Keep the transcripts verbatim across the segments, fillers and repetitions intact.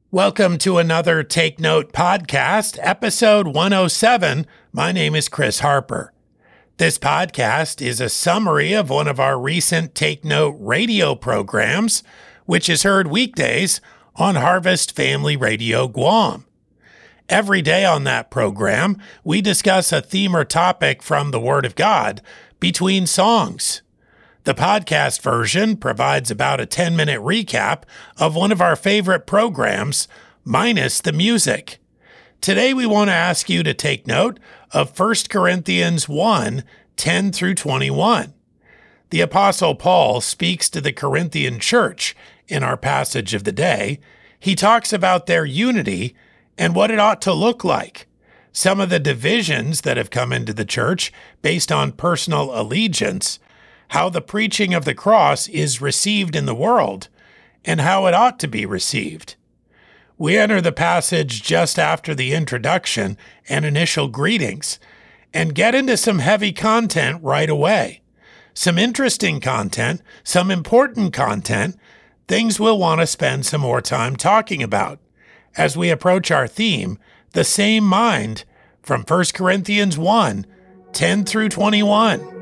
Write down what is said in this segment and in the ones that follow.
Welcome to another Take Note podcast, episode one oh seven. My name is Chris Harper. This podcast is a summary of one of our recent Take Note radio programs, which is heard weekdays on Harvest Family Radio Guam. Every day on that program, we discuss a theme or topic from the Word of God between songs. The podcast version provides about a ten-minute recap of one of our favorite programs, minus the music. Today we want to ask you to take note of First Corinthians one, ten through twenty-one. The Apostle Paul speaks to the Corinthian church in our passage of the day. He talks about their unity and what it ought to look like, some of the divisions that have come into the church based on personal allegiance, how the preaching of the cross is received in the world, and how it ought to be received. We enter the passage just after the introduction and initial greetings, and get into some heavy content right away. Some interesting content, some important content, things we'll want to spend some more time talking about as we approach our theme, the same mind, from First Corinthians one, ten through twenty-one.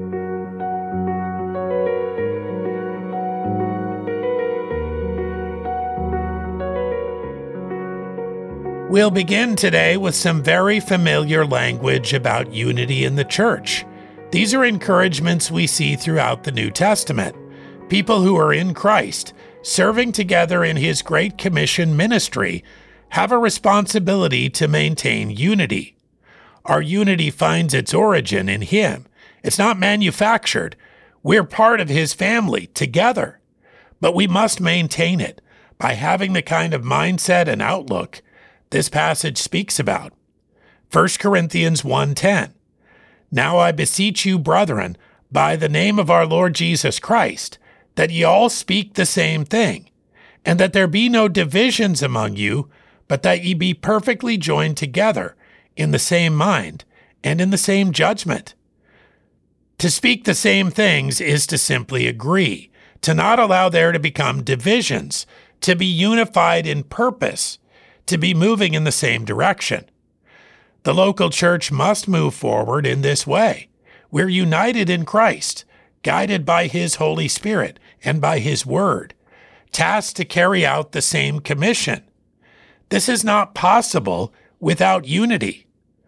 We'll begin today with some very familiar language about unity in the church. These are encouragements we see throughout the New Testament. People who are in Christ, serving together in His Great Commission ministry, have a responsibility to maintain unity. Our unity finds its origin in Him. It's not manufactured. We're part of His family together. But we must maintain it by having the kind of mindset and outlook this passage speaks about. First Corinthians one ten. Now I beseech you, brethren, by the name of our Lord Jesus Christ, that ye all speak the same thing, and that there be no divisions among you, but that ye be perfectly joined together in the same mind and in the same judgment. To speak the same things is to simply agree, to not allow there to become divisions, to be unified in purpose, to be moving in the same direction. The local church must move forward in this way. We're united in Christ, guided by His Holy Spirit and by His Word, tasked to carry out the same commission. This is not possible without unity.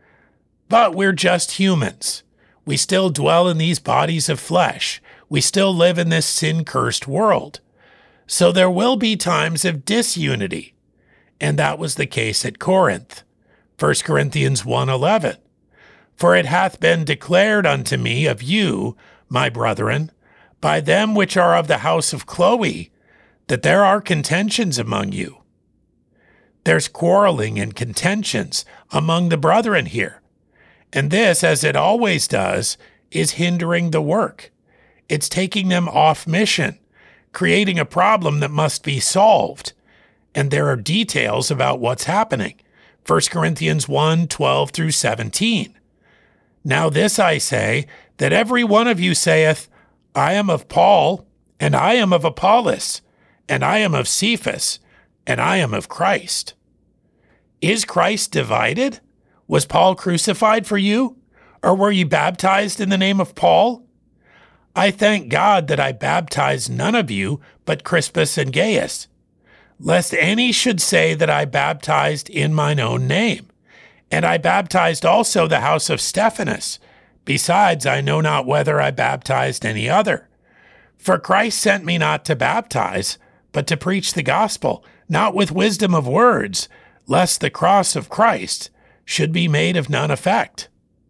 But we're just humans. We still dwell in these bodies of flesh. We still live in this sin-cursed world. So there will be times of disunity. And that was the case at Corinth. First Corinthians one eleven. For it hath been declared unto me of you, my brethren, by them which are of the house of Chloe, that there are contentions among you. There's quarreling and contentions among the brethren here. And this, as it always does, is hindering the work. It's taking them off mission, creating a problem that must be solved. And there are details about what's happening. First Corinthians one twelve through seventeen. Now this I say, that every one of you saith, I am of Paul, and I am of Apollos, and I am of Cephas, and I am of Christ. Is Christ divided? Was Paul crucified for you? Or were you baptized in the name of Paul? I thank God that I baptized none of you but Crispus and Gaius, lest any should say that I baptized in mine own name. And I baptized also the house of Stephanas. Besides, I know not whether I baptized any other. For Christ sent me not to baptize, but to preach the gospel, not with wisdom of words, lest the cross of Christ should be made of none effect.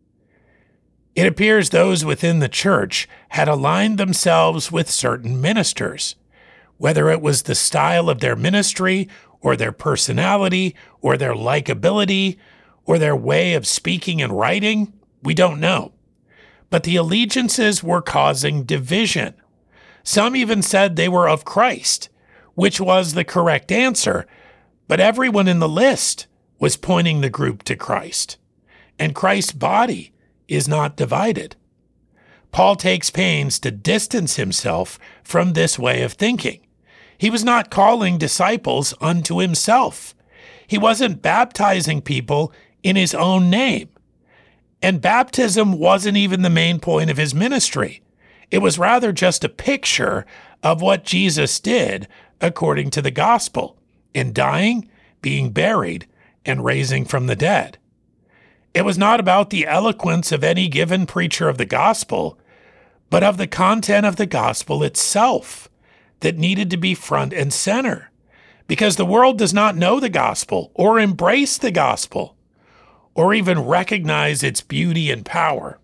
It appears those within the church had aligned themselves with certain ministers. Whether it was the style of their ministry, or their personality, or their likability, or their way of speaking and writing, we don't know. But the allegiances were causing division. Some even said they were of Christ, which was the correct answer, but everyone in the list was pointing the group to Christ. And Christ's body is not divided. Paul takes pains to distance himself from this way of thinking. He was not calling disciples unto himself. He wasn't baptizing people in his own name. And baptism wasn't even the main point of his ministry. It was rather just a picture of what Jesus did according to the gospel, in dying, being buried, and raising from the dead. It was not about the eloquence of any given preacher of the gospel, but of the content of the gospel itself that needed to be front and center, because the world does not know the gospel or embrace the gospel or even recognize its beauty and power.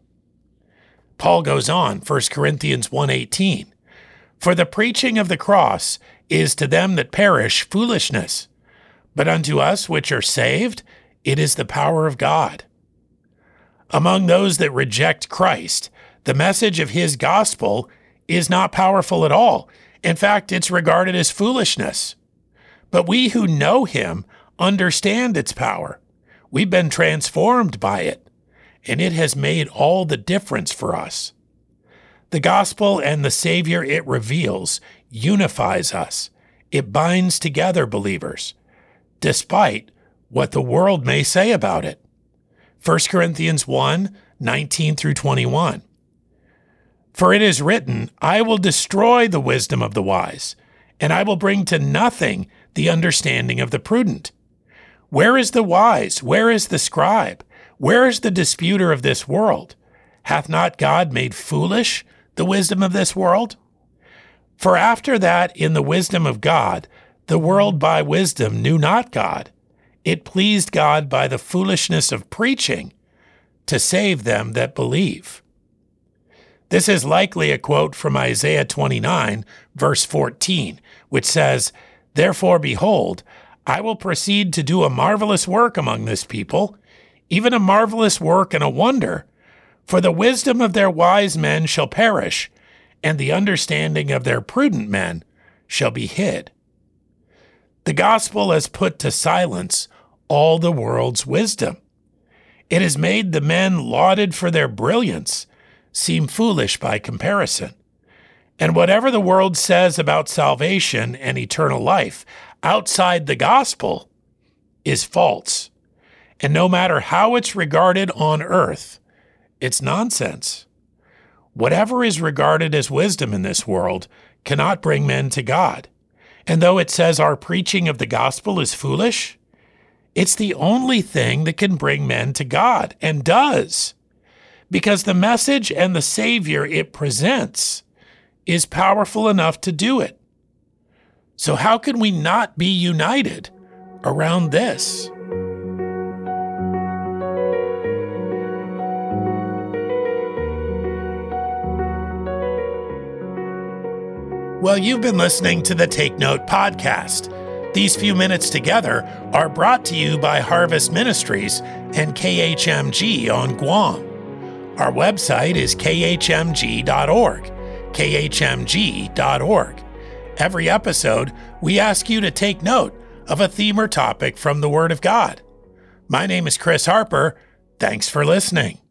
Paul goes on, First Corinthians one eighteen, "For the preaching of the cross is to them that perish foolishness, but unto us which are saved it is the power of God." Among those that reject Christ, the message of his gospel is not powerful at all. In fact, it's regarded as foolishness. But we who know him understand its power. We've been transformed by it, and it has made all the difference for us. The gospel and the Savior it reveals unifies us. It binds together believers, despite what the world may say about it. First Corinthians one nineteen through twenty-one. "For it is written, I will destroy the wisdom of the wise, and I will bring to nothing the understanding of the prudent. Where is the wise? Where is the scribe? Where is the disputer of this world? Hath not God made foolish the wisdom of this world? For after that in the wisdom of God, the world by wisdom knew not God. It pleased God by the foolishness of preaching to save them that believe." This is likely a quote from Isaiah twenty-nine, verse fourteen, which says, "Therefore, behold, I will proceed to do a marvelous work among this people, even a marvelous work and a wonder, for the wisdom of their wise men shall perish, and the understanding of their prudent men shall be hid." The gospel has put to silence all the world's wisdom. It has made the men lauded for their brilliance seem foolish by comparison. And whatever the world says about salvation and eternal life outside the gospel is false. And no matter how it's regarded on earth, it's nonsense. Whatever is regarded as wisdom in this world cannot bring men to God. And though it says our preaching of the gospel is foolish, it's the only thing that can bring men to God, and does, because the message and the Savior it presents is powerful enough to do it. So how can we not be united around this? Well, you've been listening to the Take Note podcast. These few minutes together are brought to you by Harvest Ministries and K H M G on Guam. Our website is k h m g dot org, k h m g dot org. Every episode, we ask you to take note of a theme or topic from the Word of God. My name is Chris Harper. Thanks for listening.